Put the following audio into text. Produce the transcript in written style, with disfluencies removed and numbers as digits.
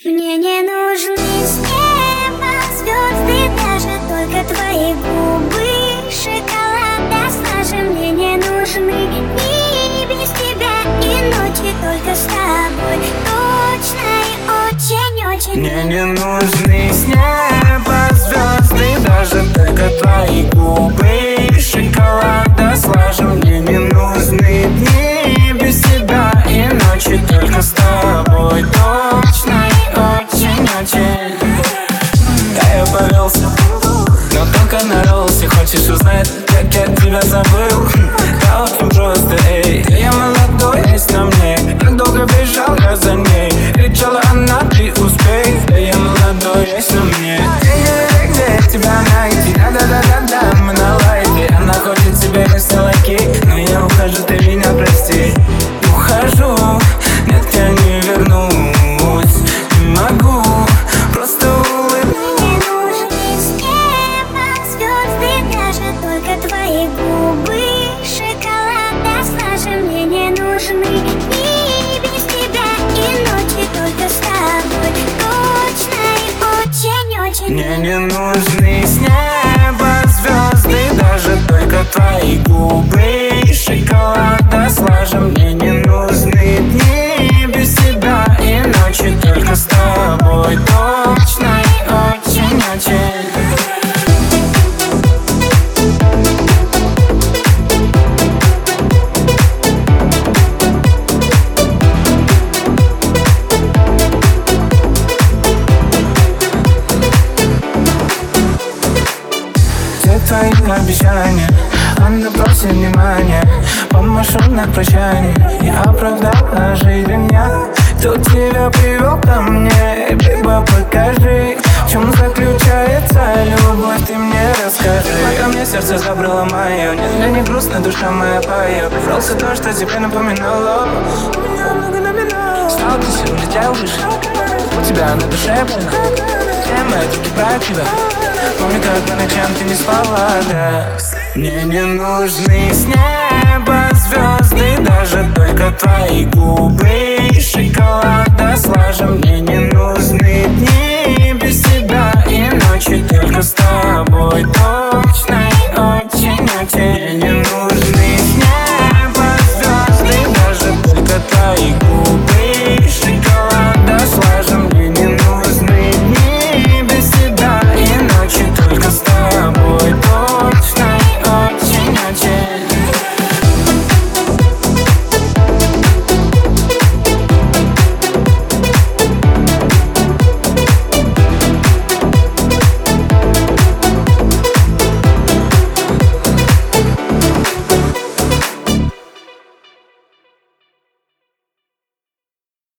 Мне не нужны с неба звезды, даже только твои губы шоколада слажи. Мне не нужны дни без тебя и ночи только с тобой, точно и очень-очень. Мне не нужны с неба звезды, даже только твои губы шоколада слажи. Мне не нужны дни без тебя и ночи только с тобой, точно и очень-очень. Да, я повелся, но только на ролсе. Хочешь узнать, как я тебя забыл? Да очень просто, эй. Да я молодой, есть на мне. Как долго бежал я за ней. Кричала она, ты успей. Да я молодой, есть на мне. Где тебя найти? Да-да-да-да-да, мы на лайте. Она хочет себе вместе лайки, но я ухожу, ты меня прости. Ухожу, нет, я не вернусь. Не могу, просто улыбнусь. Мне не нужны с неба звезды, даже только твои губы шоколада слажи. Мне не нужны дни без тебя и ночи только с тобой, точно и очень-очень. Мне не нужны с неба звезды, даже только твои губы шоколада слажи. Мне не нужны дни без тебя и ночи только с тобой, точно и очень-очень. Все твои обещания, она просит внимания. Помашу на прощание, я оправдала жизнь меня. Кто тебя привел ко мне, либо покажи, в чем заключается любовь, ты мне расскажи. Пока мне сердце забрало мое, нет, мне не грустно, душа моя поет. Пришелся то, что тебе напоминало. У меня много номеров. Стал ты сегодня, летел выше. У тебя на душе больно. Все мои руки про тебя. Помню, как по ночам ты не спала, да. Мне не нужны с неба звезды, даже только твои губы шоколада слажи.